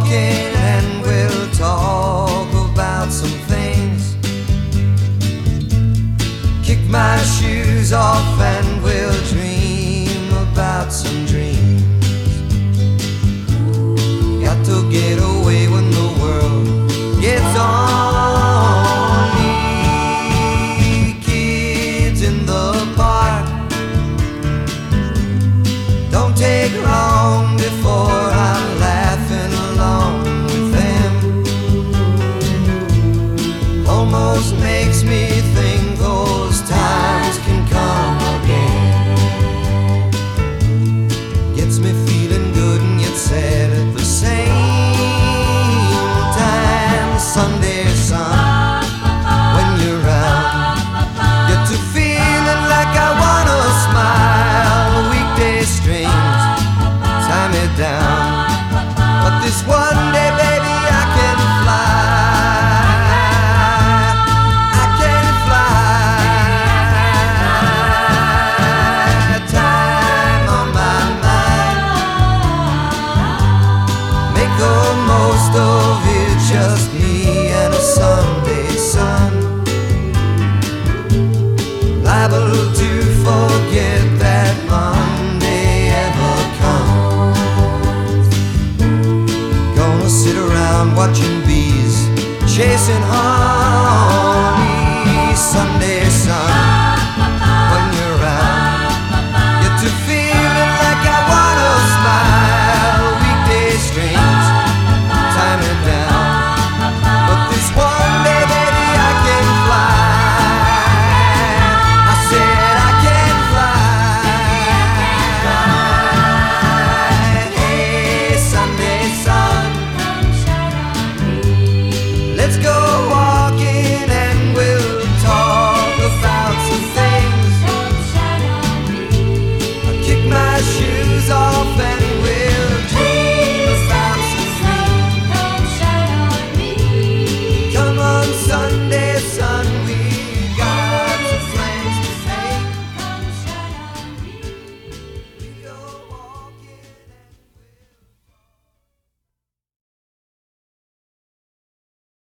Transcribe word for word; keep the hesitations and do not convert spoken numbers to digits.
walking and we'll talk about some things. Kick my shoes off and we'll dream about some dreams. Got to get away when the world gets on me. Kids in the park, don't take long before I'm laughing along with them. Almost makes me think those times can come again. Gets me feeling good and yet sad at the same time. Sunday sun, when you're around, get to feeling like I wanna smile. Weekday strings tie me down, but this one day, baby, I can fly. I can fly. Time on my mind, make the most of it, just me and a Sunday sun. Liable to forget that Monday ever comes. Gonna sit around watching bees chasing honey.